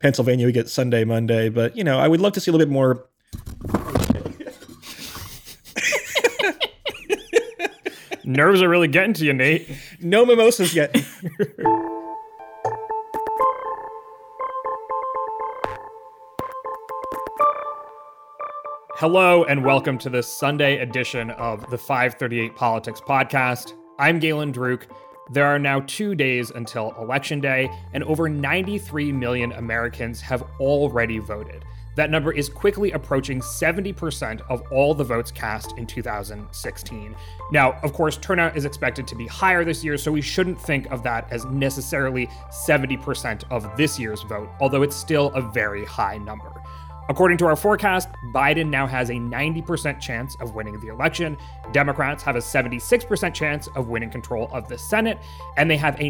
Pennsylvania, we get Sunday, Monday. But, I would love to see a little bit more. Nerves are really getting to you, Nate. No mimosas yet. Hello and welcome to this Sunday edition of the 538 Politics Podcast. I'm Galen Druk. There are now 2 days until Election Day, and over 93 million Americans have already voted. That number is quickly approaching 70% of all the votes cast in 2016. Now, of course, turnout is expected to be higher this year, so we shouldn't think of that as necessarily 70% of this year's vote, although it's still a very high number. According to our forecast, Biden now has a 90% chance of winning the election. Democrats have a 76% chance of winning control of the Senate, and they have a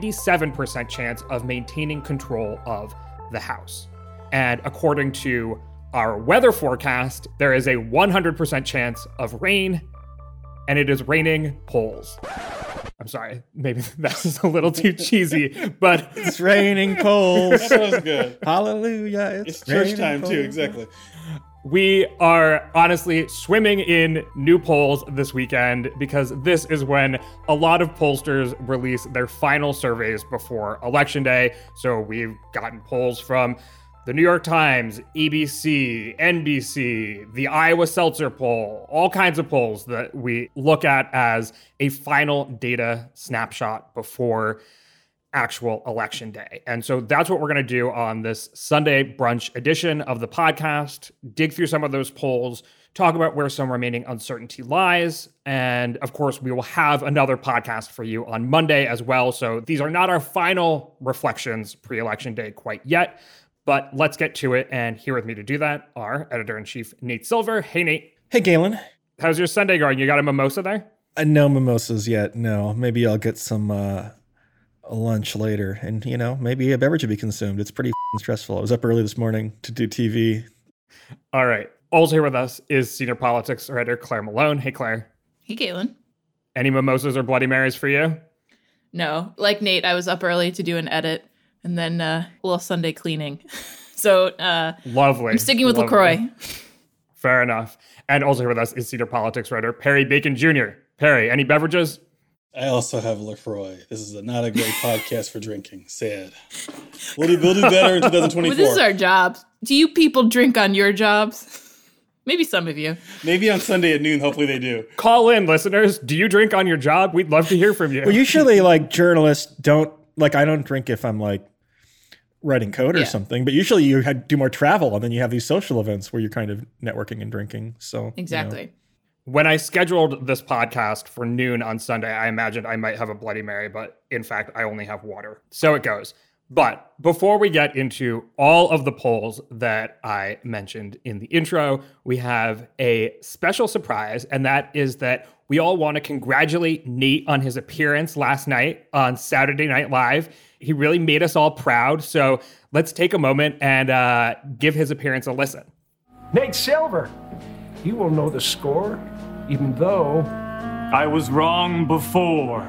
97% chance of maintaining control of the House. And according to our weather forecast, there is a 100% chance of rain, and it is raining polls. I'm sorry, maybe that's a little too cheesy, but it's raining polls. That was good. Hallelujah. It's church time too, exactly. We are honestly swimming in new polls this weekend because this is when a lot of pollsters release their final surveys before Election Day. So we've gotten polls from the New York Times, ABC, NBC, the Iowa Seltzer poll, all kinds of polls that we look at as a final data snapshot before actual Election Day. And so that's what we're going to do on this Sunday brunch edition of the podcast, dig through some of those polls, talk about where some remaining uncertainty lies. And of course, we will have another podcast for you on Monday as well. So these are not our final reflections pre-Election Day quite yet. But let's get to it, and here with me to do that are Editor-in-Chief Nate Silver. Hey, Nate. Hey, Galen. How's your Sunday going? You got a mimosa there? No mimosas yet, no. Maybe I'll get some lunch later, and, maybe a beverage will be consumed. It's pretty stressful. I was up early this morning to do TV. All right. Also here with us is senior politics writer Claire Malone. Hey, Claire. Hey, Galen. Any mimosas or Bloody Marys for you? No. Like Nate, I was up early to do an edit. And then a little Sunday cleaning. So lovely. I'm sticking with LaCroix. Fair enough. And also here with us is senior politics writer Perry Bacon Jr. Perry, any beverages? I also have LaCroix. This is not a great podcast for drinking. Sad. We'll do better in 2024. Well, this is our job. Do you people drink on your jobs? Maybe some of you. Maybe on Sunday at noon. Hopefully they do. Call in, listeners. Do you drink on your job? We'd love to hear from you. Well, usually, journalists don't, I don't drink if I'm, writing code or something, but usually you do more travel and then you have these social events where you're kind of networking and drinking. So exactly. When I scheduled this podcast for noon on Sunday, I imagined I might have a Bloody Mary, but in fact, I only have water. So it goes. But before we get into all of the polls that I mentioned in the intro, we have a special surprise, and that is that we all want to congratulate Nate on his appearance last night on Saturday Night Live. He really made us all proud. So let's take a moment and give his appearance a listen. Nate Silver, you will know the score, even though I was wrong before.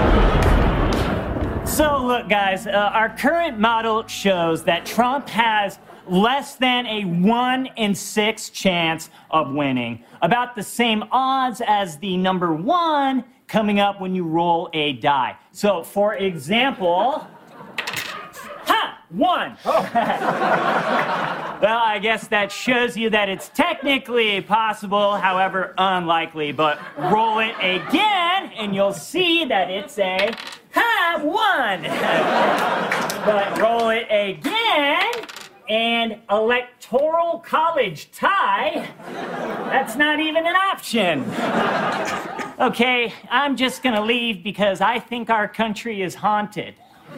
So look, guys, our current model shows that Trump has less than a 1 in 6 chance of winning. About the same odds as the number 1 coming up when you roll a die. So, for example, 1. Oh. Well, I guess that shows you that it's technically possible, however unlikely. But roll it again, and you'll see that it's a 1. But roll it again, and electoral college tie, that's not even an option. Okay, I'm just gonna leave because I think our country is haunted.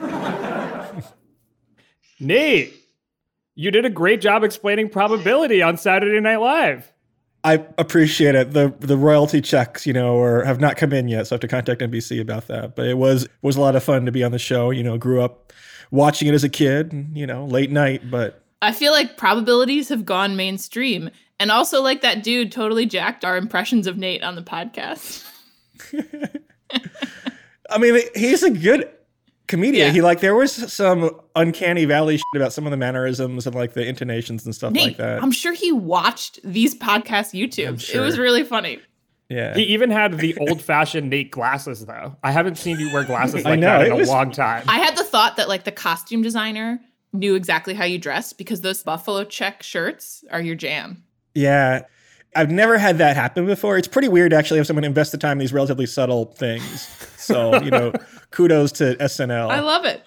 Nate, you did a great job explaining probability on Saturday Night Live. I appreciate it. The royalty checks, have not come in yet, so I have to contact NBC about that. But it was a lot of fun to be on the show. Grew up watching it as a kid, late night. But I feel like probabilities have gone mainstream, and also that dude totally jacked our impressions of Nate on the podcast. I mean, he's a good comedian. Yeah. He like there was some uncanny valley shit about some of the mannerisms and like the intonations and stuff Nate, like that. I'm sure he watched these podcasts YouTube. sure. It was really funny. Yeah. He even had the old-fashioned Nate glasses, though. I haven't seen you wear glasses I like know, that in it a was- long time. I had the thought that like the costume designer knew exactly how you dressed because those buffalo check shirts are your jam. Yeah. I've never had that happen before. It's pretty weird actually have someone invest the time in these relatively subtle things. So, kudos to SNL. I love it.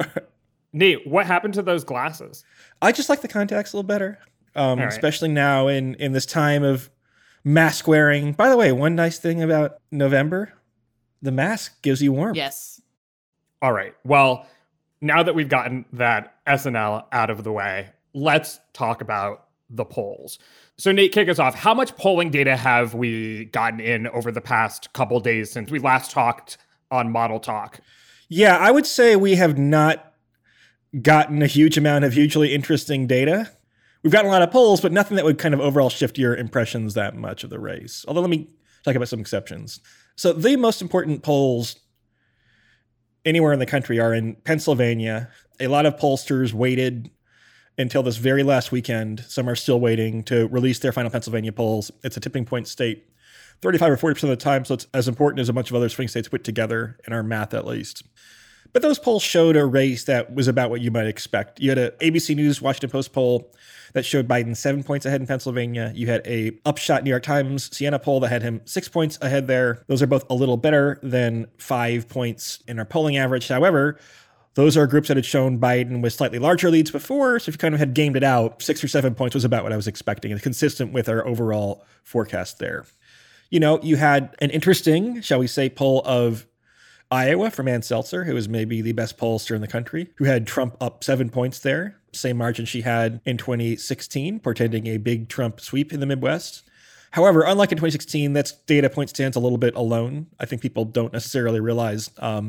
Nate, what happened to those glasses? I just like the contacts a little better. right. Especially now in this time of mask wearing. By the way, one nice thing about November, the mask gives you warmth. Yes. All right. Well, now that we've gotten that SNL out of the way, let's talk about the polls. So Nate, kick us off. How much polling data have we gotten in over the past couple days since we last talked on Model Talk? Yeah, I would say we have not gotten a huge amount of hugely interesting data. We've gotten a lot of polls, but nothing that would kind of overall shift your impressions that much of the race. Although let me talk about some exceptions. So the most important polls anywhere in the country are in Pennsylvania. A lot of pollsters waited until this very last weekend. Some are still waiting to release their final Pennsylvania polls. It's a tipping point state 35 or 40% of the time, so it's as important as a bunch of other swing states put together in our math at least. But those polls showed a race that was about what you might expect. You had a ABC News Washington Post poll that showed Biden 7 points ahead in Pennsylvania. You had a Upshot New York Times Siena poll that had him 6 points ahead there. Those are both a little better than 5 points in our polling average. However, those are groups that had shown Biden with slightly larger leads before. So if you kind of had gamed it out, 6 or 7 points was about what I was expecting and consistent with our overall forecast there. You had an interesting, shall we say, poll of Iowa from Ann Seltzer, who is maybe the best pollster in the country, who had Trump up 7 points there, same margin she had in 2016, portending a big Trump sweep in the Midwest. However, unlike in 2016, that data point stands a little bit alone. I think people don't necessarily realize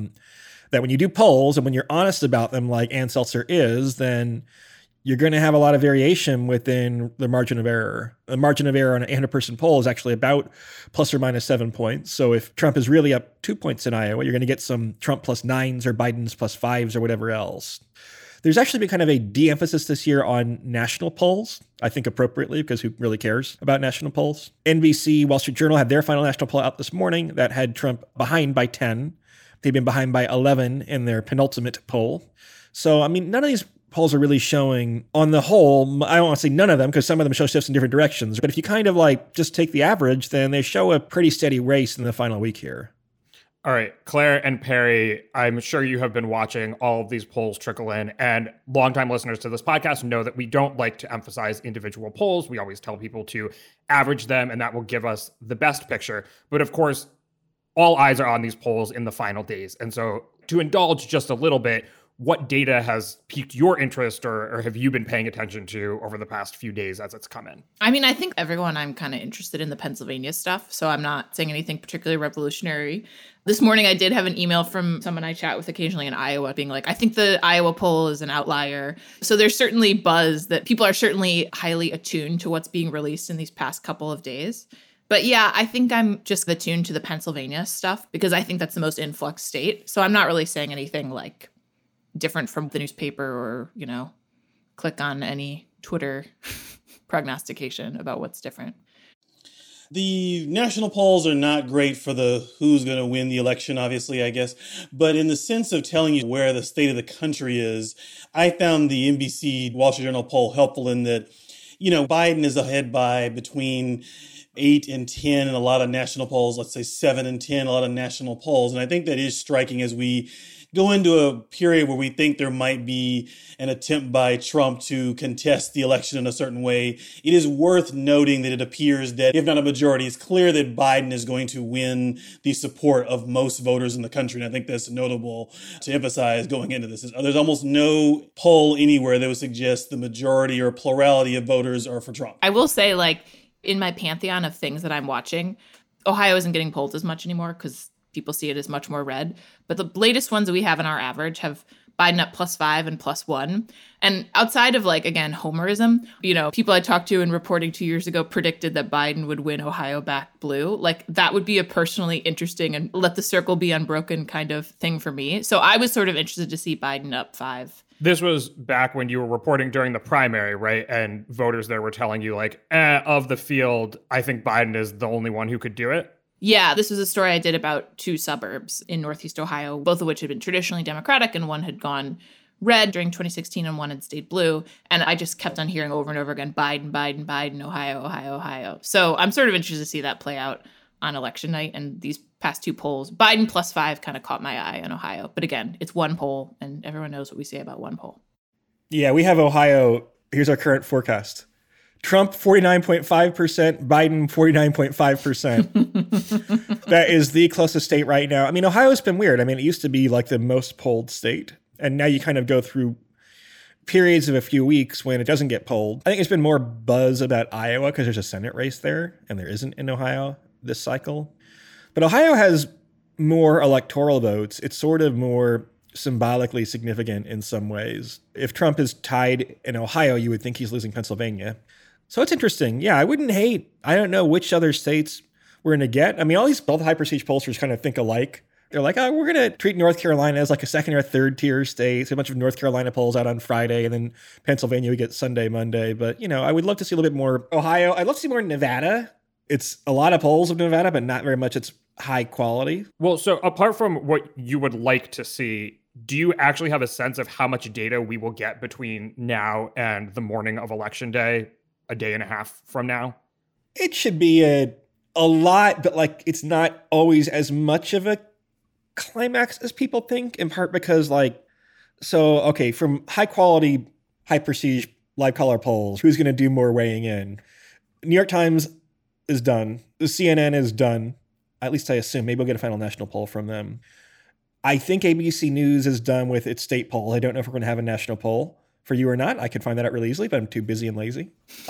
that when you do polls and when you're honest about them like Ann Seltzer is, then you're going to have a lot of variation within the margin of error. The margin of error on an 800-person poll is actually about plus or minus 7 points. So if Trump is really up 2 points in Iowa, you're going to get some Trump plus 9s or Biden's plus 5s or whatever else. There's actually been kind of a de-emphasis this year on national polls, I think appropriately, because who really cares about national polls? NBC, Wall Street Journal had their final national poll out this morning that had Trump behind by 10. They've been behind by 11 in their penultimate poll. So, I mean, none of these polls are really showing, on the whole, I don't want to say none of them because some of them show shifts in different directions. But if you kind of like just take the average, then they show a pretty steady race in the final week here. All right, Claire and Perry, I'm sure you have been watching all of these polls trickle in, and longtime listeners to this podcast know that we don't like to emphasize individual polls. We always tell people to average them, and that will give us the best picture. But of course, all eyes are on these polls in the final days. And so to indulge just a little bit, what data has piqued your interest or have you been paying attention to over the past few days as it's come in? I mean, I think everyone, I'm kind of interested in the Pennsylvania stuff, so I'm not saying anything particularly revolutionary. This morning, I did have an email from someone I chat with occasionally in Iowa being like, I think the Iowa poll is an outlier. So there's certainly buzz that people are certainly highly attuned to what's being released in these past couple of days. But yeah, I think I'm just attuned to the Pennsylvania stuff because I think that's the most influx state. So I'm not really saying anything like different from the newspaper or, click on any Twitter prognostication about what's different. The national polls are not great for the who's going to win the election, obviously, I guess. But in the sense of telling you where the state of the country is, I found the NBC Wall Street Journal poll helpful in that, Biden is ahead by between 8 and 10 in a lot of national polls, let's say 7 and 10, a lot of national polls. And I think that is striking as we go into a period where we think there might be an attempt by Trump to contest the election in a certain way. It is worth noting that it appears that, if not a majority, it's clear that Biden is going to win the support of most voters in the country. And I think that's notable to emphasize going into this. There's almost no poll anywhere that would suggest the majority or plurality of voters are for Trump. I will say, in my pantheon of things that I'm watching, Ohio isn't getting polled as much anymore because people see it as much more red. But the latest ones that we have in our average have Biden up +5 and +1. And outside of like, again, homerism, people I talked to in reporting 2 years ago predicted that Biden would win Ohio back blue. Like that would be a personally interesting and let the circle be unbroken kind of thing for me. So I was sort of interested to see Biden up 5. This was back when you were reporting during the primary, right? And voters there were telling you like, of the field, I think Biden is the only one who could do it. Yeah, this was a story I did about 2 suburbs in Northeast Ohio, both of which had been traditionally Democratic and one had gone red during 2016 and one had stayed blue. And I just kept on hearing over and over again, Biden, Biden, Biden, Ohio, Ohio, Ohio. So I'm sort of interested to see that play out on election night. And these past 2 polls, Biden +5 kind of caught my eye in Ohio. But again, it's one poll and everyone knows what we say about one poll. Yeah, we have Ohio. Here's our current forecast. Trump 49.5%, Biden 49.5%. That is the closest state right now. I mean, Ohio's been weird. I mean, it used to be like the most polled state. And now you kind of go through periods of a few weeks when it doesn't get polled. I think there's been more buzz about Iowa because there's a Senate race there, and there isn't in Ohio this cycle. But Ohio has more electoral votes. It's sort of more symbolically significant in some ways. If Trump is tied in Ohio, you would think he's losing Pennsylvania. So it's interesting. Yeah, I wouldn't hate. I don't know which other states we're going to get. I mean, all the high prestige pollsters kind of think alike. They're like, oh, we're going to treat North Carolina as like a second or third tier state. So a bunch of North Carolina polls out on Friday, and then Pennsylvania we get Sunday, Monday. But, I would love to see a little bit more Ohio. I'd love to see more Nevada. It's a lot of polls of Nevada, but not very much. It's high quality. Well, so apart from what you would like to see, do you actually have a sense of how much data we will get between now and the morning of Election Day, a day and a half from now? It should be a lot, but like it's not always as much of a climax as people think, in part because from high quality, high prestige live caller polls, who's going to do more weighing in? New York Times is done. The CNN is done. At least I assume. Maybe we'll get a final national poll from them. I think ABC News is done with its state poll. I don't know if we're going to have a national poll for you or not. I could find that out really easily, but I'm too busy and lazy.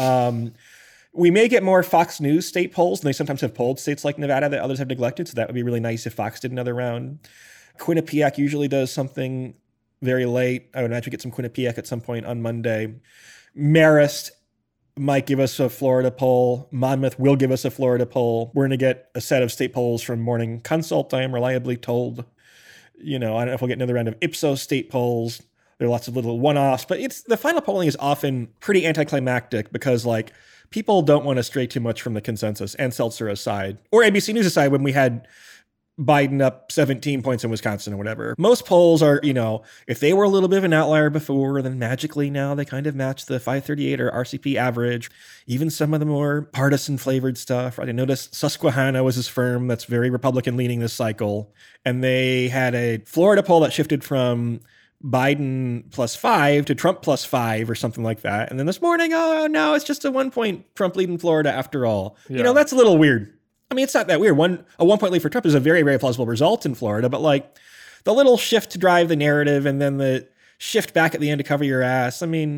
We may get more Fox News state polls, and they sometimes have polled states like Nevada that others have neglected, so that would be really nice if Fox did another round. Quinnipiac usually does something very late. I would imagine we get some Quinnipiac at some point on Monday. Marist might give us a Florida poll. Monmouth will give us a Florida poll. We're going to get a set of state polls from Morning Consult, I am reliably told. I don't know if we'll get another round of Ipsos state polls. There are lots of little one-offs, but the final polling is often pretty anticlimactic because people don't want to stray too much from the consensus, and Seltzer aside, or ABC News aside, when we had Biden up 17 points in Wisconsin or whatever. Most polls are, if they were a little bit of an outlier before, then magically now they kind of match the 538 or RCP average. Even some of the more partisan flavored stuff. I noticed Susquehanna was his firm that's very Republican leaning this cycle. And they had a Florida poll that shifted from Biden +5 to Trump +5 or something like that. And then this morning, oh no, it's just a 1 point Trump lead in Florida after all. Yeah. That's a little weird. I mean, it's not that weird. A 1 point lead for Trump is a very, very plausible result in Florida, but the little shift to drive the narrative and then the shift back at the end to cover your ass. I mean,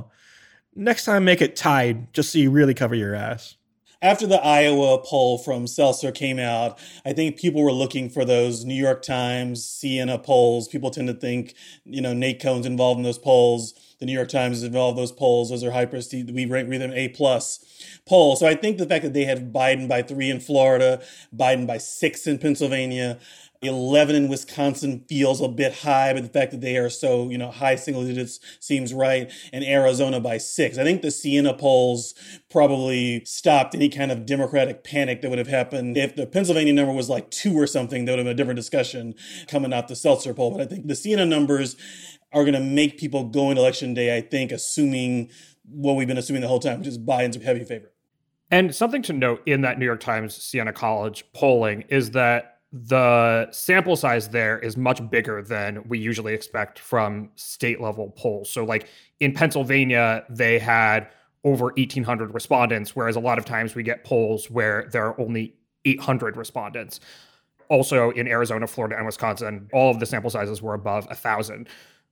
next time make it tied just so you really cover your ass. After the Iowa poll from Seltzer came out, I think people were looking for those New York Times, Siena polls. People tend to think, Nate Cohn's involved in those polls. The New York Times is involved in those polls. Those are high prestige. We rate them A+ polls. So I think the fact that they had Biden by 3 in Florida, Biden by 6 in Pennsylvania, 11 in Wisconsin feels a bit high, but the fact that they are so, high single digits seems right, and Arizona by 6. I think the Siena polls probably stopped any kind of Democratic panic that would have happened. If the Pennsylvania number was 2 or something, that would have been a different discussion coming out the Seltzer poll. But I think the Siena numbers are going to make people go into Election Day, I think, assuming what we've been assuming the whole time, which is Biden's a heavy favorite. And something to note in that New York Times Siena College polling is that the sample size there is much bigger than we usually expect from state level polls. So in Pennsylvania, they had over 1,800 respondents, whereas a lot of times we get polls where there are only 800 respondents. Also in Arizona, Florida, and Wisconsin, all of the sample sizes were above 1,000.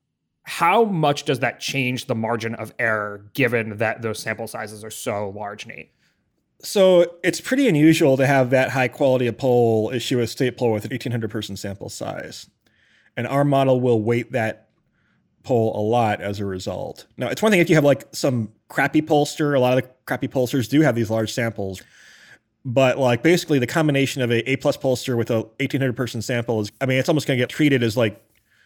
How much does that change the margin of error given that those sample sizes are so large, Nate? So it's pretty unusual to have that high quality a poll issue a state poll with an 1,800 person sample size. And our model will weight that poll a lot as a result. Now, it's one thing if you have like some crappy pollster. A lot of the crappy pollsters do have these large samples. But like basically the combination of a A-plus pollster with a 1,800 person sample is, I mean, it's almost going to get treated as like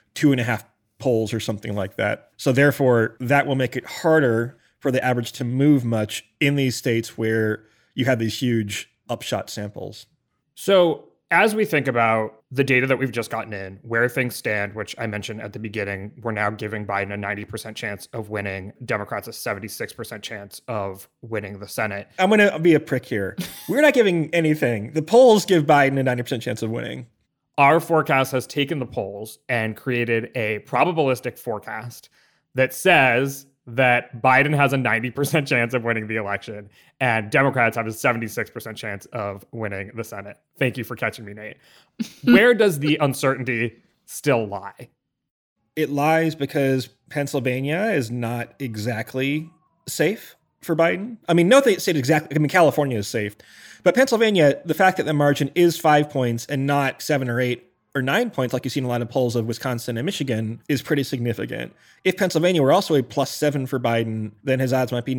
2.5 polls or something like that. So therefore, that will make it harder for the average to move much in these states where you have these huge upshot samples. So as we think about the data that we've just gotten in, where things stand, which I mentioned at the beginning, we're now giving Biden a 90% chance of winning, Democrats a 76% chance of winning the Senate. I'm going to be a prick here. We're not giving anything. The polls give Biden a 90% chance of winning. Our forecast has taken the polls and created a probabilistic forecast that says that Biden has a 90% chance of winning the election and Democrats have a 76% chance of winning the Senate. Thank you for catching me, Nate. Where does the uncertainty still lie? It lies because Pennsylvania is not exactly safe for Biden. I mean, no state exactly. I mean, California is safe. But Pennsylvania, the fact that the margin is 5 points and not 7 or 8 or 9 points, like you see in a lot of polls of Wisconsin and Michigan, is pretty significant. If Pennsylvania were also a +7 for Biden, then his odds might be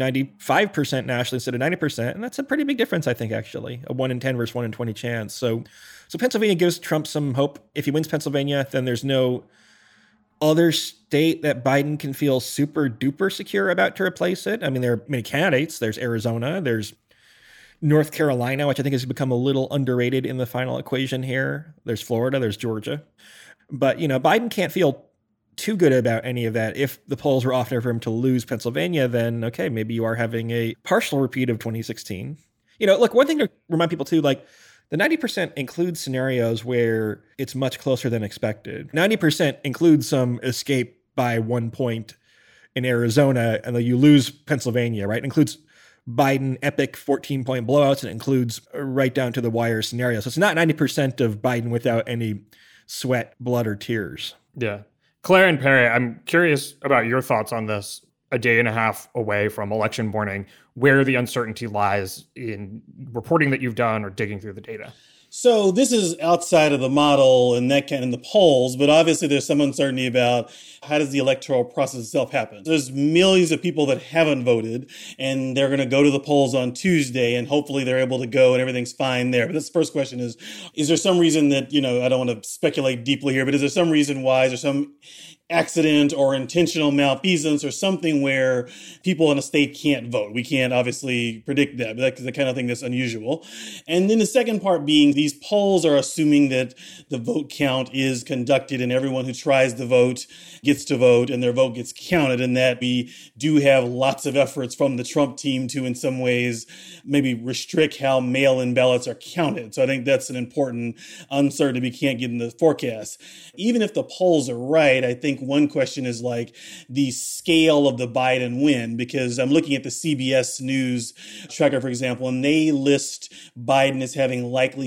95% nationally instead of 90%. And that's a pretty big difference, I think, actually. A 1 in 10 versus 1 in 20 chance. So Pennsylvania gives Trump some hope. If he wins Pennsylvania, then there's no other state that Biden can feel super duper secure about to replace it. I mean, there are many candidates. There's Arizona, there's North Carolina, which I think has become a little underrated in the final equation here. There's Florida, there's Georgia. But, you know, Biden can't feel too good about any of that. If the polls were off there for him to lose Pennsylvania, then, okay, maybe you are having a partial repeat of 2016. You know, look, one thing to remind people too, like the 90% includes scenarios where it's much closer than expected. 90% includes some escape by 1 point in Arizona, and then you lose Pennsylvania, right? It includes Biden epic 14-point blowouts, and it includes right down to the wire scenario. So it's not 90% of Biden without any sweat, blood, or tears. Yeah. Claire and Perry, I'm curious about your thoughts on this a day and a half away from election morning, where the uncertainty lies in reporting that you've done or digging through the data. So this is outside of the model and that kind of the polls, but obviously there's some uncertainty about how does the electoral process itself happen. There's millions of people that haven't voted and they're going to go to the polls on Tuesday and hopefully they're able to go and everything's fine there. But that's the first question is there some reason that, you know, I don't want to speculate deeply here, but is there some reason why? Is there some accident or intentional malfeasance or something where people in a state can't vote? We can't obviously predict that, but that's the kind of thing that's unusual. And then the second part being these polls are assuming that the vote count is conducted and everyone who tries to vote gets to vote and their vote gets counted, and that we do have lots of efforts from the Trump team to in some ways maybe restrict how mail-in ballots are counted. So I think that's an important uncertainty we can't get in the forecast. Even if the polls are right, I think one question is like the scale of the Biden win, because I'm looking at the CBS News tracker, for example, and they list Biden as having likely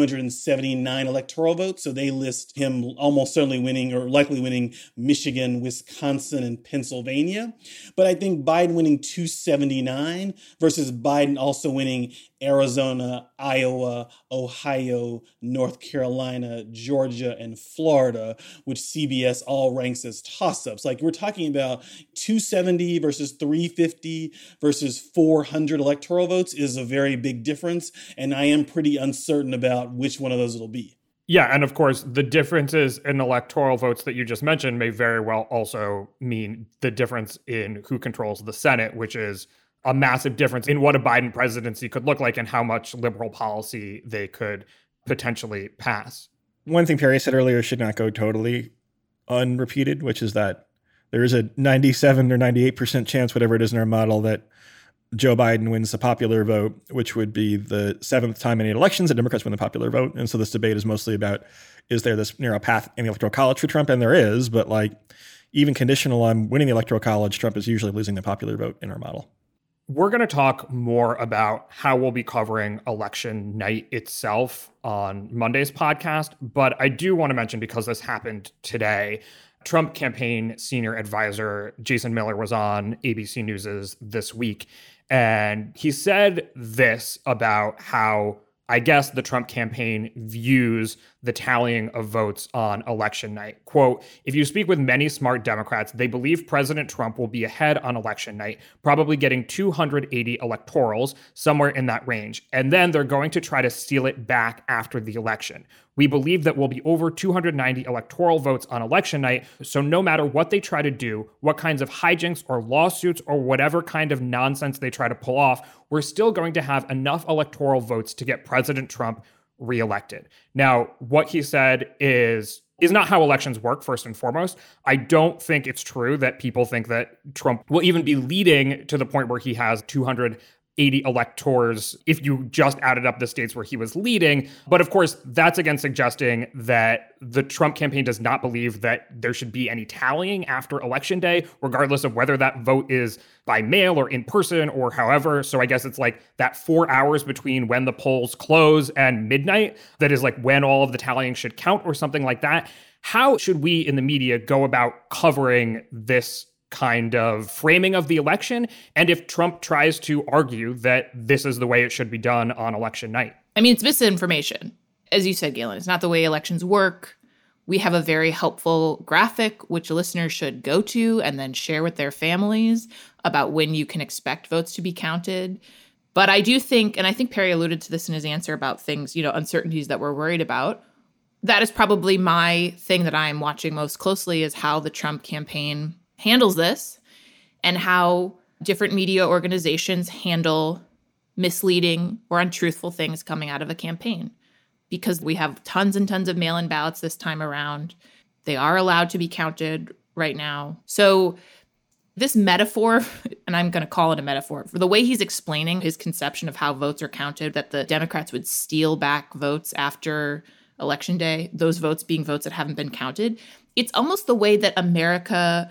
279 electoral votes. So they list him almost certainly winning or likely winning Michigan, Wisconsin, and Pennsylvania. But I think Biden winning 279 versus Biden also winning Arizona, Iowa, Ohio, North Carolina, Georgia, and Florida, which CBS all ranks as toss-ups. Like we're talking about 270 versus 350 versus 400 electoral votes is a very big difference. And I am pretty uncertain about which one of those it'll be. Yeah, and of course, the differences in electoral votes that you just mentioned may very well also mean the difference in who controls the Senate, which is a massive difference in what a Biden presidency could look like and how much liberal policy they could potentially pass. One thing Perry said earlier should not go totally unrepeated, which is that there is a 97 or 98% chance, whatever it is in our model, that Joe Biden wins the popular vote, which would be the 7th time in 8 elections that Democrats win the popular vote. And so this debate is mostly about, is there this narrow path in the Electoral College for Trump? And there is, but like even conditional on winning the Electoral College, Trump is usually losing the popular vote in our model. We're going to talk more about how we'll be covering election night itself on Monday's podcast. But I do want to mention, because this happened today, Trump campaign senior advisor Jason Miller was on ABC News' This Week. And he said this about how I guess the Trump campaign views the tallying of votes on election night. Quote, if you speak with many smart Democrats, they believe President Trump will be ahead on election night, probably getting 280 electorals, somewhere in that range. And then they're going to try to steal it back after the election. We believe that we'll be over 290 electoral votes on election night, so no matter what they try to do, what kinds of hijinks or lawsuits or whatever kind of nonsense they try to pull off, we're still going to have enough electoral votes to get President Trump reelected. Now, what he said is not how elections work, first and foremost. I don't think it's true that people think that Trump will even be leading to the point where he has 280 electors if you just added up the states where he was leading. But of course, that's again suggesting that the Trump campaign does not believe that there should be any tallying after Election Day, regardless of whether that vote is by mail or in person or however. So I guess it's like that 4 hours between when the polls close and midnight, that is like when all of the tallying should count or something like that. How should we in the media go about covering this kind of framing of the election? And if Trump tries to argue that this is the way it should be done on election night? I mean, it's misinformation. As you said, Galen, it's not the way elections work. We have a very helpful graphic, which listeners should go to and then share with their families about when you can expect votes to be counted. But I do think, and I think Perry alluded to this in his answer about things, uncertainties that we're worried about. That is probably my thing that I'm watching most closely, is how the Trump campaign handles this and how different media organizations handle misleading or untruthful things coming out of a campaign. Because we have tons and tons of mail-in ballots this time around. They are allowed to be counted right now. So this metaphor, and I'm going to call it a metaphor, for the way he's explaining his conception of how votes are counted, that the Democrats would steal back votes after Election Day, those votes being votes that haven't been counted, it's almost the way that America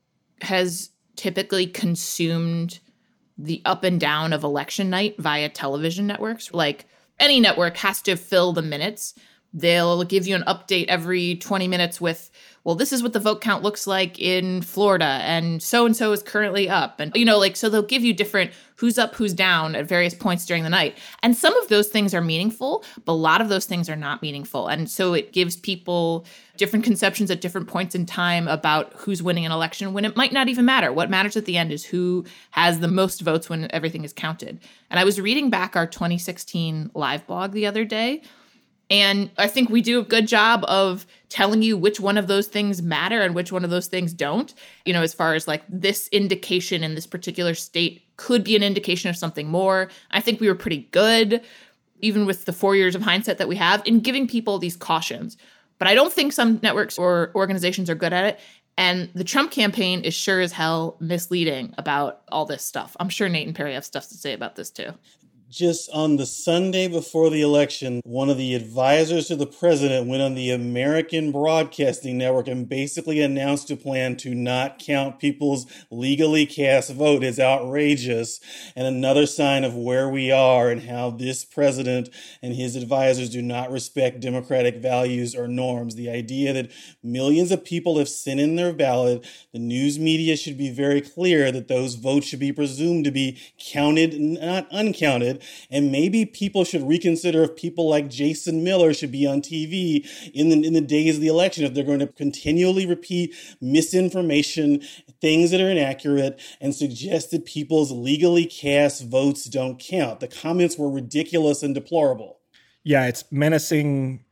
has typically consumed the up and down of election night via television networks. Like, any network has to fill the minutes. They'll give you an update every 20 minutes with, well, this is what the vote count looks like in Florida, and so is currently up. And, so they'll give you different who's up, who's down at various points during the night. And some of those things are meaningful, but a lot of those things are not meaningful. And so it gives people different conceptions at different points in time about who's winning an election when it might not even matter. What matters at the end is who has the most votes when everything is counted. And I was reading back our 2016 live blog the other day, and I think we do a good job of telling you which one of those things matter and which one of those things don't. As far as like this indication in this particular state could be an indication of something more. I think we were pretty good, even with the 4 years of hindsight that we have, in giving people these cautions. But I don't think some networks or organizations are good at it. And the Trump campaign is sure as hell misleading about all this stuff. I'm sure Nate and Perry have stuff to say about this too. Just on the Sunday before the election, one of the advisors to the president went on the American Broadcasting Network and basically announced a plan to not count people's legally cast vote. Is outrageous, and another sign of where we are and how this president and his advisors do not respect democratic values or norms. The idea that millions of people have sent in their ballot, the news media should be very clear that those votes should be presumed to be counted, not uncounted. And maybe people should reconsider if people like Jason Miller should be on TV in the days of the election, if they're going to continually repeat misinformation, things that are inaccurate, and suggest that people's legally cast votes don't count. The comments were ridiculous and deplorable. Yeah, it's menacing,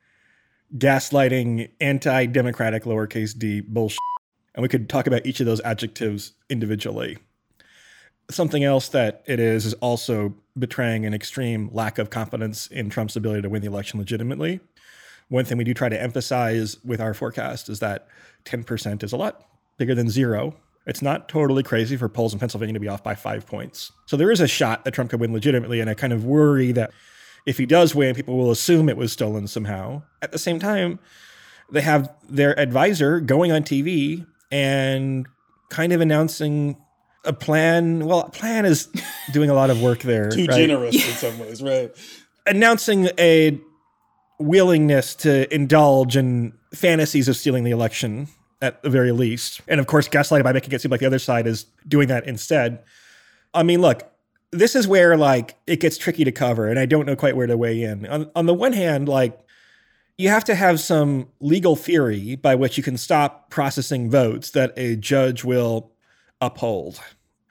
gaslighting, anti-democratic lowercase d bullshit. And we could talk about each of those adjectives individually. Something else that it is also betraying an extreme lack of confidence in Trump's ability to win the election legitimately. One thing we do try to emphasize with our forecast is that 10% is a lot bigger than zero. It's not totally crazy for polls in Pennsylvania to be off by 5 points. So there is a shot that Trump could win legitimately, and I kind of worry that if he does win, people will assume it was stolen somehow. At the same time, they have their advisor going on TV and kind of announcing a plan. Well, a plan is doing a lot of work there. Too generous in some ways, right? Announcing a willingness to indulge in fantasies of stealing the election at the very least. And of course, gaslighting by making it seem like the other side is doing that instead. I mean, look, this is where like it gets tricky to cover, and I don't know quite where to weigh in. On the one hand, like you have to have some legal theory by which you can stop processing votes that a judge will uphold.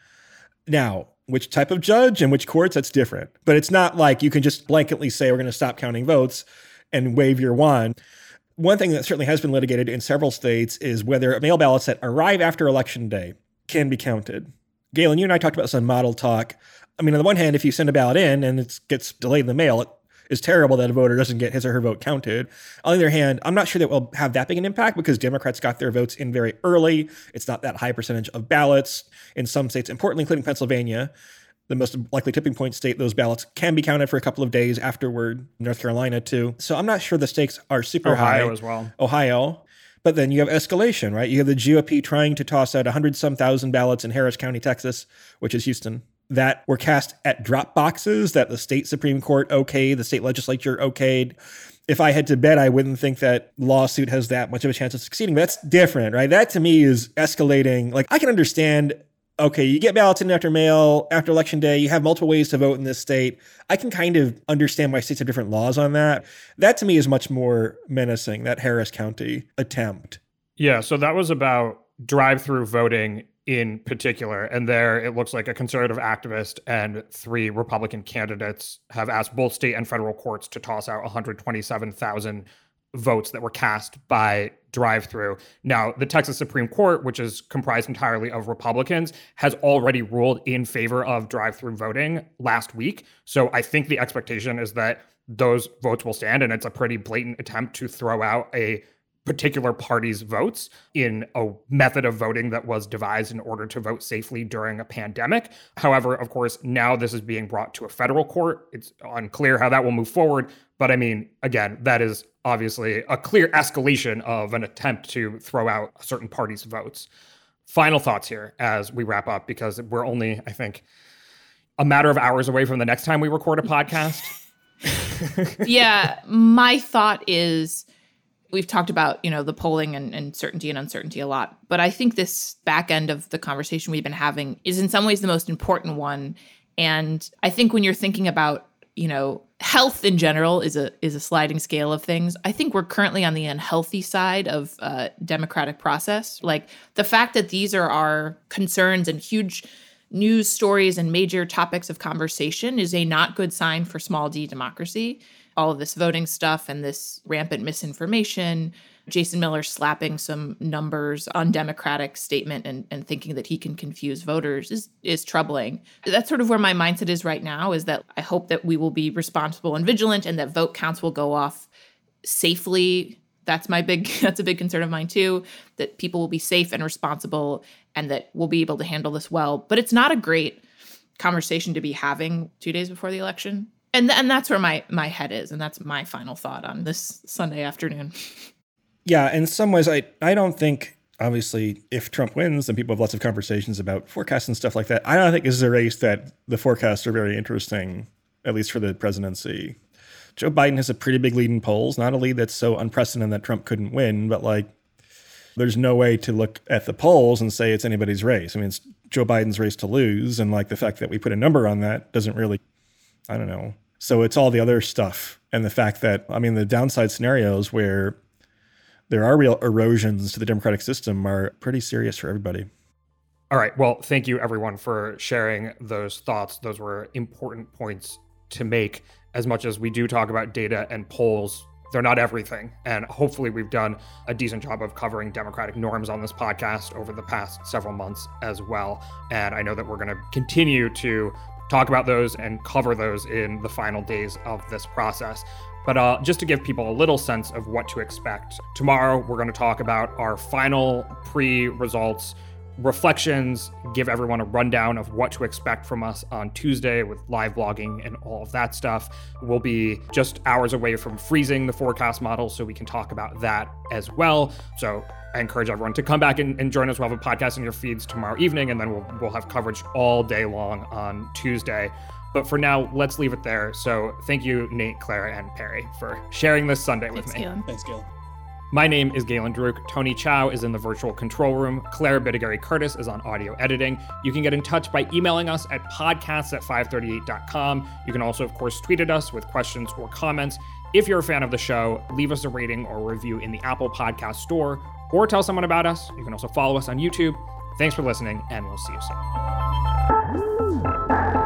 Now, which type of judge and which courts, that's different. But it's not like you can just blanketly say we're going to stop counting votes and wave your wand. One thing that certainly has been litigated in several states is whether mail ballots that arrive after Election Day can be counted. Galen, you and I talked about some model talk. I mean, on the one hand, if you send a ballot in and it gets delayed in the mail, it is terrible that a voter doesn't get his or her vote counted. On the other hand, I'm not sure that will have that big an impact because Democrats got their votes in very early. It's not that high percentage of ballots. In some states, importantly, including Pennsylvania, the most likely tipping point state, those ballots can be counted for a couple of days afterward. North Carolina, too. So I'm not sure the stakes are super high. Ohio as well. Ohio. But then you have escalation, right? You have the GOP trying to toss out 100-some thousand ballots in Harris County, Texas, which is Houston, that were cast at drop boxes that the state Supreme Court okayed, the state legislature okayed. If I had to bet, I wouldn't think that lawsuit has that much of a chance of succeeding. But that's different, right? That to me is escalating. Like I can understand, okay, you get ballots in after mail, after Election Day, you have multiple ways to vote in this state. I can kind of understand why states have different laws on that. That to me is much more menacing, that Harris County attempt. Yeah, so that was about drive-through voting in particular. And there it looks like a conservative activist and 3 Republican candidates have asked both state and federal courts to toss out 127,000 votes that were cast by drive-through. Now, the Texas Supreme Court, which is comprised entirely of Republicans, has already ruled in favor of drive-through voting last week. So I think the expectation is that those votes will stand, and it's a pretty blatant attempt to throw out a particular party's votes in a method of voting that was devised in order to vote safely during a pandemic. However, of course, now this is being brought to a federal court. It's unclear how that will move forward. But I mean, again, that is obviously a clear escalation of an attempt to throw out a certain party's votes. Final thoughts here as we wrap up, because we're only, I think, a matter of hours away from the next time we record a podcast. Yeah, my thought is, we've talked about, the polling and certainty and uncertainty a lot, but I think this back end of the conversation we've been having is in some ways the most important one. And I think when you're thinking about, health in general is a sliding scale of things. I think we're currently on the unhealthy side of democratic process. Like the fact that these are our concerns and huge news stories and major topics of conversation is a not good sign for small d democracy. All of this voting stuff and this rampant misinformation, Jason Miller slapping some numbers on Democratic statement and thinking that he can confuse voters is troubling. That's sort of where my mindset is right now, is that I hope that we will be responsible and vigilant and that vote counts will go off safely. That's a big concern of mine too, that people will be safe and responsible and that we'll be able to handle this well. But it's not a great conversation to be having 2 days before the election. And that's where my head is, and that's my final thought on this Sunday afternoon. Yeah, in some ways, I don't think, obviously, if Trump wins, then people have lots of conversations about forecasts and stuff like that. I don't think this is a race that the forecasts are very interesting, at least for the presidency. Joe Biden has a pretty big lead in polls, not a lead that's so unprecedented that Trump couldn't win, but there's no way to look at the polls and say it's anybody's race. I mean, it's Joe Biden's race to lose, and the fact that we put a number on that doesn't really, I don't know. So it's all the other stuff and the fact that, the downside scenarios where there are real erosions to the democratic system are pretty serious for everybody. All right. Well, thank you, everyone, for sharing those thoughts. Those were important points to make. As much as we do talk about data and polls, they're not everything. And hopefully we've done a decent job of covering democratic norms on this podcast over the past several months as well. And I know that we're going to continue to talk about those and cover those in the final days of this process. But just to give people a little sense of what to expect, tomorrow we're going to talk about our final pre-results reflections, give everyone a rundown of what to expect from us on Tuesday with live blogging and all of that stuff. We'll be just hours away from freezing the forecast model, so we can talk about that as well. So I encourage everyone to come back and join us. We'll have a podcast in your feeds tomorrow evening, and then we'll have coverage all day long on Tuesday. But for now, let's leave it there. So thank you, Nate, Clara, and Perry, for sharing this Sunday with me. Galen. Thanks, Galen. My name is Galen Druk. Tony Chow is in the virtual control room. Claire Bidigari-Curtis is on audio editing. You can get in touch by emailing us at podcasts@538.com. You can also, of course, tweet at us with questions or comments. If you're a fan of the show, leave us a rating or review in the Apple Podcast Store, or tell someone about us. You can also follow us on YouTube. Thanks for listening, and we'll see you soon.